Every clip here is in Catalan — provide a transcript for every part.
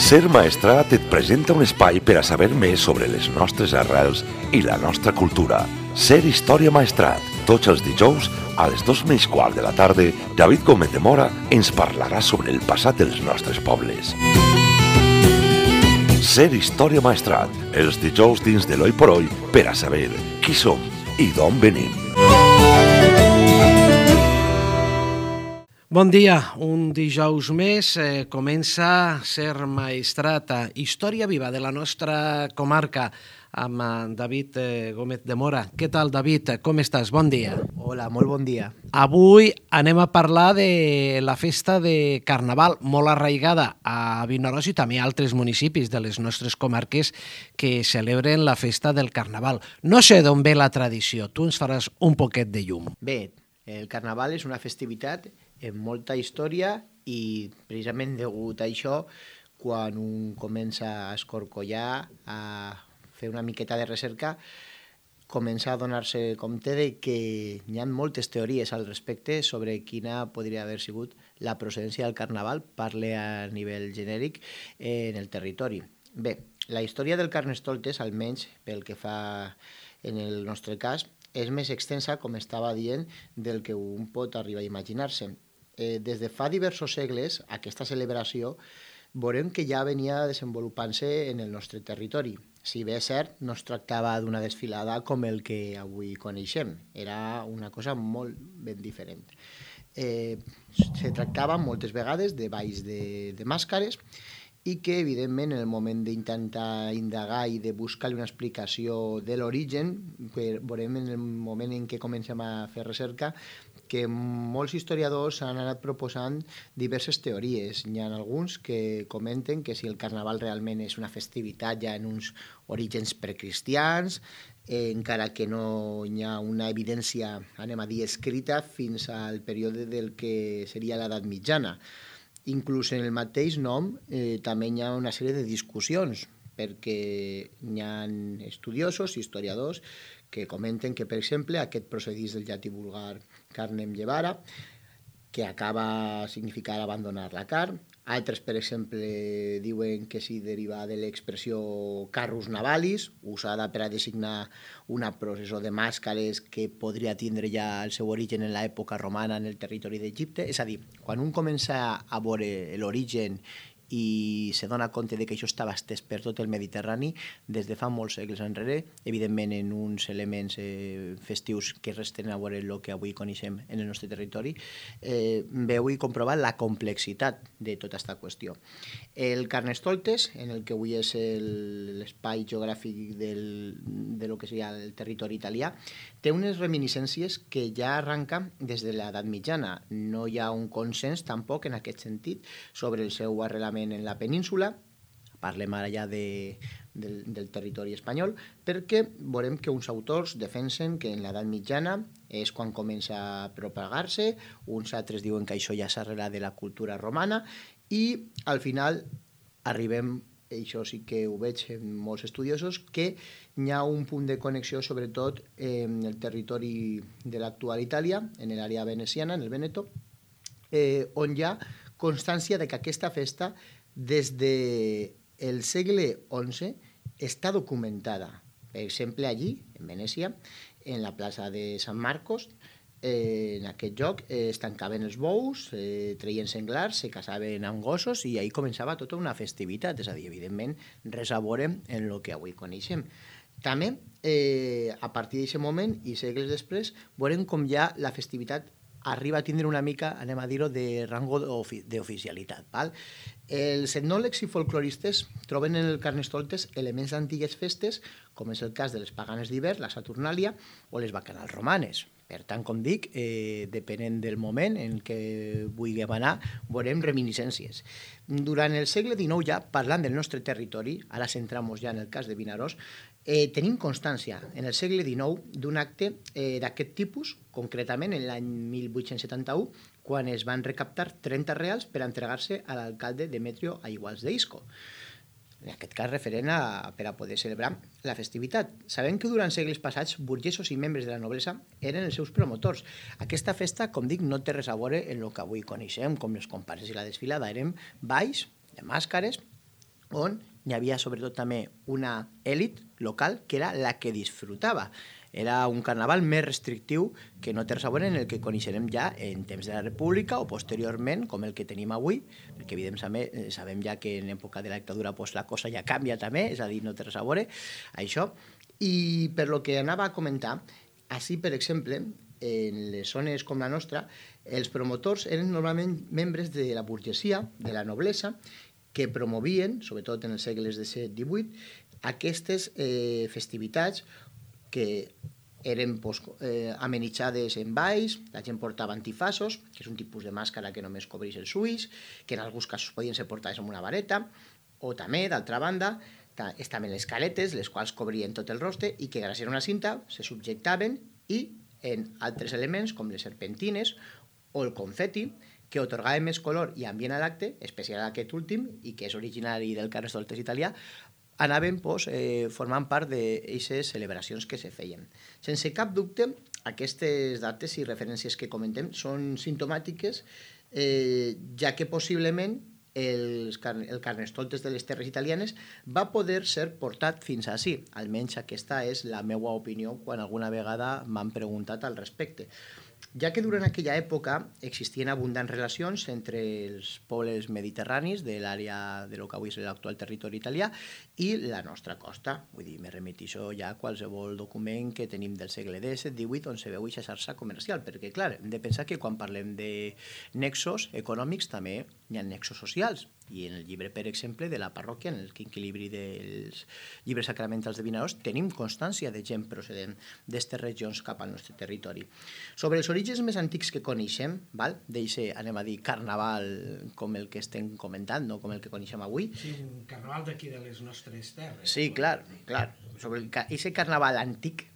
Ser Maestrat et presenta un espai per a saber més sobre les nostres arrels i la nostra cultura. Ser Història Maestrat. Tots els dijous, a les 2:15 de la tarda, David Gómez de Mora ens parlarà sobre el passat dels nostres pobles. Ser Història Maestrat. Els dijous dins de l'Oi por Oi per a saber qui som i d'on venim. Bon dia, un dijous més comença Ser Maestrat, història viva de la nostra comarca, amb David Gómez de Mora. Què tal, David? Com estàs? Bon dia. Hola, molt bon dia. Avui anem a parlar de la festa de Carnaval, molt arraigada a Vinaròs i també a altres municipis de les nostres comarques que celebren la festa del Carnaval. No sé d'on ve la tradició, tu ens faràs un poquet de llum. Bé, el Carnaval és una festivitat amb molta història i precisament degut a això, quan un comença a escorcollar, a fer una miqueta de recerca, comença a donar-se compte de que hi ha moltes teories al respecte sobre quina podria haver sigut la procedència del Carnaval, parle a nivell genèric, en el territori. Bé, la història del Carnestoltes, almenys pel que fa en el nostre cas, és més extensa, com estava dient, del que un pot arribar a imaginar-se. Des de fa diversos segles, aquesta celebració veurem que ja venia desenvolupant-se en el nostre territori. Si bé és cert, no es tractava d'una desfilada com el que avui coneixem. Era una cosa molt ben diferent. Se tractava moltes vegades de balls de màscares i que, evidentment, en el moment d'intentar indagar i de buscar-li una explicació de l'origen, veurem en el moment en què comencem a fer recerca que molts historiadors han anat proposant diverses teories. Hi ha alguns que comenten que si el Carnaval realment és una festivitat ja en uns orígens precristians, encara que no hi ha una evidència, anem a dir, escrita fins al període del que seria l'edat mitjana. Inclús en el mateix nom també hi ha una sèrie de discussions, perquè hi ha estudiosos, historiadors, que comenten que, per exemple, aquest procedís del llatí vulgar carnem llevara, que acaba a significar abandonar la carn. Altres, per exemple, diuen que s'hi deriva de l'expressió carrus navalis, usada per a designar una processó de màscares que podria tindre ja el seu origen en l'època romana en el territori d'Egipte. És a dir, quan un comença a veure l'origen i se dona compte de que això estava estès per tot el Mediterrani des de fa molts segles enrere, evidentment en uns elements festius que resten a veure el que avui coneixem en el nostre territori, veu i comprova la complexitat de tota aquesta qüestió. El Carnestoltes, en el que avui és l'espai geogràfic de lo que seria el territori italià, té unes reminiscències que ja arranca des de l'edat mitjana. No hi ha un consens tampoc en aquest sentit sobre el seu arrelament en la península, parlem ara ja del territori espanyol, perquè veurem que uns autors defensen que en l'edat mitjana és quan comença a propagar-se, uns altres diuen que això ja s'arrela de la cultura romana, i al final arribem, això sí que ho veig en molts estudiosos, que hi ha un punt de connexió sobretot en el territori de l'actual Itàlia, en l'àrea veneciana, en el Vèneto, on hi ha constància de que aquesta festa des del segle XI està documentada. Per exemple, allí, en Venècia, en la plaça de Sant Marcos, en aquest lloc es tancaven els bous, treien senglars, se casaven amb gossos i ahir començava tota una festivitat, és a dir, evidentment, res a veure en el que avui coneixem. També, a partir d'aquest moment i segles després, veurem com ja la festivitat arriba a tindre una mica, anem a dir-ho, de rango d'oficialitat. Els etnòlegs i folcloristes troben en el Carnestoltes elements d'antigues festes, com és el cas de les paganes d'hivern, la Saturnàlia, o les bacanals romanes. Per tant, com dic, depenent del moment en què vulguem anar, veurem reminiscències. Durant el segle XIX, ja parlant del nostre territori, ara centramos ja en el cas de Vinaròs, tenim constància en el segle XIX d'un acte d'aquest tipus, concretament en l'any 1871, quan es van recaptar 30 reals per entregar-se a l'alcalde Demetrio Aiguals d'Isco. En aquest cas referent per a poder celebrar la festivitat. Sabem que durant segles passats, burgesos i membres de la noblesa eren els seus promotors. Aquesta festa, com dic, no té res a veure en el que avui coneixem, com les comparses i la desfilada. Eren balls de màscares, on hi havia sobretot també una èlit local que era la que disfrutava. Era un carnaval més restrictiu que no té res a veure en el que coneixerem ja en temps de la República o posteriorment, com el que tenim avui, perquè evidentment sabem ja que en època de la dictadura la cosa ja canvia també, és a dir, no té res a veure això. I per lo que anava a comentar, així, per exemple, en les zones com la nostra, els promotors eren normalment membres de la burgesia, de la noblesa, que promovien, sobretot en els segles XVII, aquestes festivitats que eren amenitzades en balls, la gent portava antifassos, que és un tipus de màscara que només cobreix els ulls, que en alguns casos podien ser portades amb una vareta, o també, d'altra banda, estaven les caletes, les quals cobrien tot el rostre i que gràcies a una cinta se subjectaven i en altres elements com les serpentines o el confeti, que otorgaven més color i ambient a l'acte, especial aquest últim, i que és originari del Carnestoltes italià, anaven formant part d'aquestes celebracions que se feien. Sense cap dubte, aquestes dates i referències que comentem són simptomàtiques, ja que possiblement el Carnestoltes de les terres italianes va poder ser portat fins ací. Almenys aquesta és la meva opinió quan alguna vegada m'han preguntat al respecte. Ja que durant aquella època existien abundants relacions entre els pobles mediterranis de l'àrea de lo que avui és l'actual territori italià i la nostra costa. Vull dir, me remetixo ja a qualsevol document que tenim del segle XVII on se veu aquesta xarxa comercial, perquè, clar, hem de pensar que quan parlem de nexos econòmics també hi ha nexos socials. I en el llibre, per exemple, de la parròquia, en el equilibri dels llibres sacramentals de Vinaròs, tenim constància de gent procedent d'aquestes regions cap al nostre territori. Sobre els orígens més antics que coneixem, d'aquest, anem a dir, carnaval com el que estem comentant, no com el que coneixem avui. Sí, un carnaval d'aquí de les nostres terres. Sí, clar. Sobre aquest carnaval antic,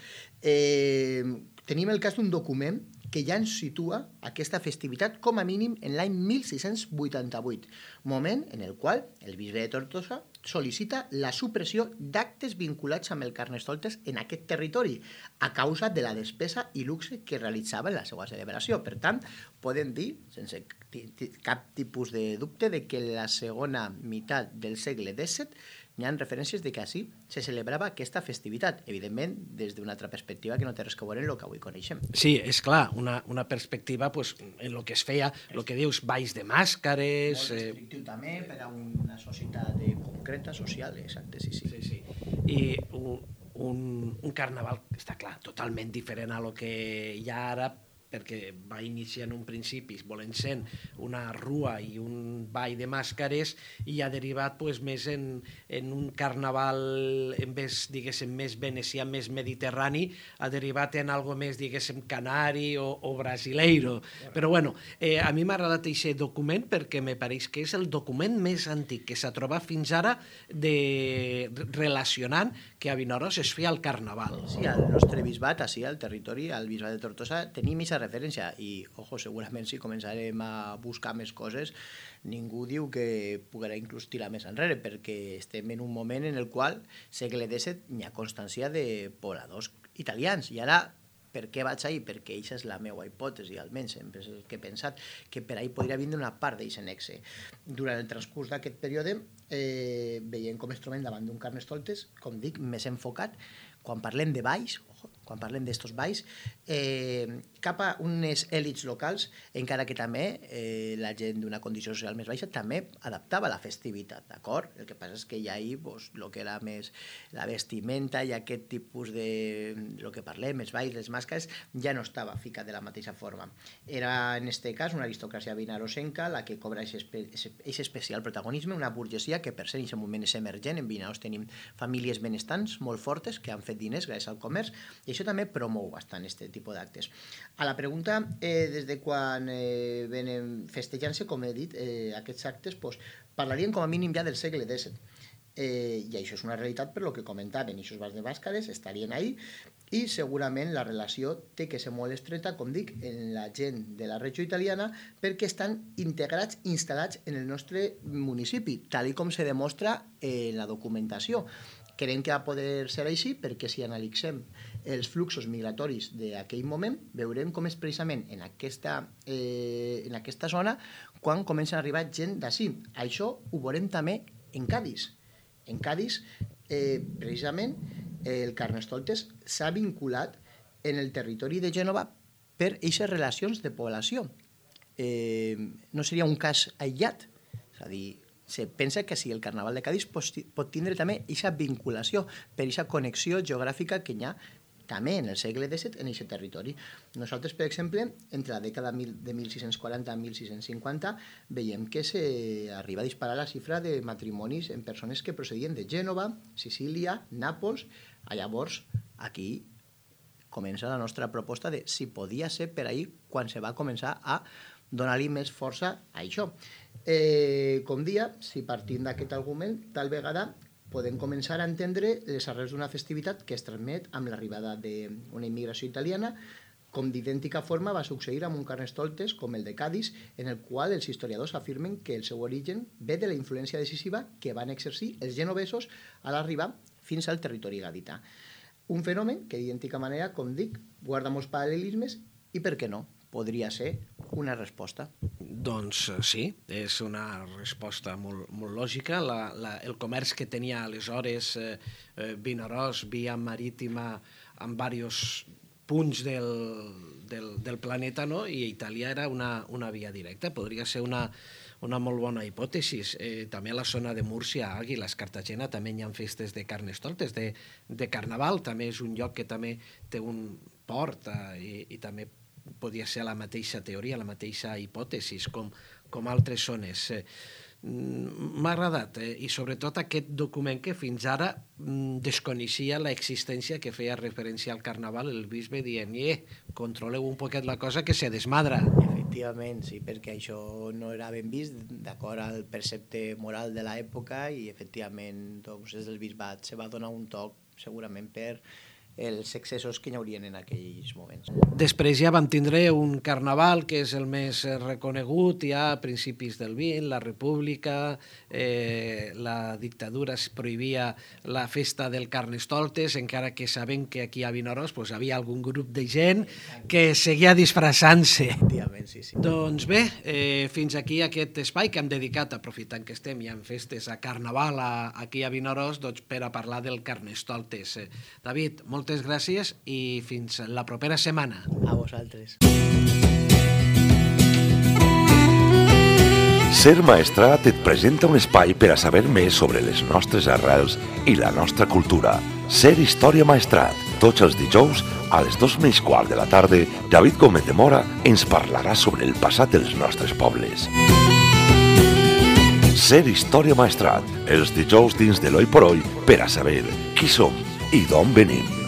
tenim el cas d'un document que ja ens situa aquesta festivitat com a mínim en l'any 1688, moment en el qual el bisbe de Tortosa sol·licita la supressió d'actes vinculats amb el Carnestoltes en aquest territori, a causa de la despesa i luxe que realitzava en la seva celebració. Per tant, podem dir, sense cap tipus de dubte, de que en la segona meitat del segle XVII hi ha referències de que així se celebrava aquesta festivitat, evidentment des d'una altra perspectiva que no té res a veure en el que avui coneixem. Sí, és clar, una perspectiva en el que es feia, el que dius, balls de màscares... Molt restrictiu també per a una societat concreta, social, exacte, sí. I un carnaval, està clar, totalment diferent a lo que hi ha ara, perquè va iniciar en un principi volent ser una rua i un ball de màscares i ha derivat més en un carnaval en vez, diguéssim, més venecià, més mediterrani, ha derivat en algo més, diguéssim, canari o brasileiro. Però bueno, a mi m'ha agradat aquest document perquè me pareix que és el document més antic que s'ha trobat fins ara relacionant que a Vinaròs es feia el carnaval. Sí, al nostre bisbat, així, al territori, al bisbat de Tortosa, tenim aquesta referència i, ojo, segurament si començarem a buscar més coses, ningú diu que poguerà inclús tirar més enrere, perquè estem en un moment en el qual, segle XVII, hi ha constància de pobladors italians. I ara, per què vaig ahir? Perquè aquesta és la meva hipòtesi, almenys, que he pensat que per ahir podria vindre una part d'aquest nexe. Durant el transcurs d'aquest període, veiem com es trobem davant d'un Carnestoltes, com dic, més enfocat, quan parlem de balls, quan parlem d'estos balls, cap a unes èlits locals, encara que també la gent d'una condició social més baixa també adaptava la festivitat, d'acord? El que passa és que ja ahir el que era més la vestimenta i aquest tipus de, el que parlem, els balls, les màscares, ja no estava ficat de la mateixa forma. Era, en aquest cas, una aristocràcia vinarosenca la que cobra aquest especial protagonisme, una burgesia que per ser en aquest moment és emergent. En Vinaròs tenim famílies benestants molt fortes que han fet diners gràcies al comerç i això també promou bastant aquest tipus d'actes. A la pregunta, des de quan venen festejant-se, com he dit, aquests actes, parlaríem com a mínim ja del segle XVII. I això és una realitat per lo que comentaven, i aquests balls de màscares estarien ahí i segurament la relació té que ser molt estreta, com dic, en la gent de la regió italiana perquè estan integrats, instal·lats en el nostre municipi, tal com se demostra en la documentació. Creiem que va poder ser així perquè si analitzem els fluxos migratoris d'aquell moment, veurem com és precisament en aquesta zona quan comencen a arribar gent d'ací. Això ho veurem també en Cádiz. En Cádiz, precisament, el Carnestoltes s'ha vinculat en el territori de Gènova per aquestes relacions de població. No seria un cas aïllat, és a dir, se pensa que si el Carnaval de Cádiz pot tindre també aquesta vinculació per aquesta connexió geogràfica que hi ha també en el segle XVII en aquest territori. Nosaltres, per exemple, entre la dècada de 1640 a 1650 veiem que s'arriba a disparar la xifra de matrimonis en persones que procedien de Gènova, Sicília, Nàpols. Llavors, aquí comença la nostra proposta de si podia ser per ahir quan se va començar a donar-li més força a això. Com dia, si partim d'aquest argument, tal vegada podem començar a entendre les arrels d'una festivitat que es transmet amb l'arribada d'una immigració italiana, com d'idèntica forma va succeir amb un Carnestoltes com el de Cádiz, en el qual els historiadors afirmen que el seu origen ve de la influència decisiva que van exercir els genovesos a l'arribar fins al territori gadità. Un fenomen que d'idèntica manera, com dic, guarda molts paral·lelismes i, per què no, podria ser una resposta. Doncs sí, és una resposta molt lògica. El comerç que tenia aleshores Vinaròs, via marítima, en diversos punts del planeta, no? I Itàlia era una via directa. Podria ser una molt bona hipòtesi. També a la zona de Múrcia, Àguiles, Cartagena, també hi ha festes de Carnestoltes, de Carnaval. També és un lloc que també té un port i també podria ser la mateixa teoria, la mateixa hipòtesi, com altres zones. M'ha agradat, i sobretot aquest document que fins ara desconeixia l'existència, que feia referència al Carnaval, el bisbe dient, controleu un poquet la cosa que se desmadra. Efectivament, sí, perquè això no era ben vist d'acord al precepte moral de l'època i efectivament doncs, des del bisbat se va donar un toc segurament per els excessos que hi haurien en aquells moments. Després ja vam tindre un carnaval que és el més reconegut, ja a principis del XX, la República, la dictadura es prohibia la festa del Carnestoltes, encara que sabem que aquí a Vinaròs hi havia algun grup de gent que seguia disfressant-se. Efectivament, sí. Doncs bé, fins aquí aquest espai que hem dedicat, aprofitant que estem ja en festes a Carnaval aquí a Vinaròs, per a parlar del Carnestoltes. David, moltes gràcies i fins la propera setmana. A vosaltres. Ser Maestrat et presenta un espai per a saber més sobre les nostres arrels i la nostra cultura. Ser Història Maestrat. Tots els dijous, a les 2:15 de la tarda, David Gómez de Mora ens parlarà sobre el passat dels nostres pobles. Ser Història Maestrat. Els dijous dins de l'Oi por Oi per a saber qui som i d'on venim.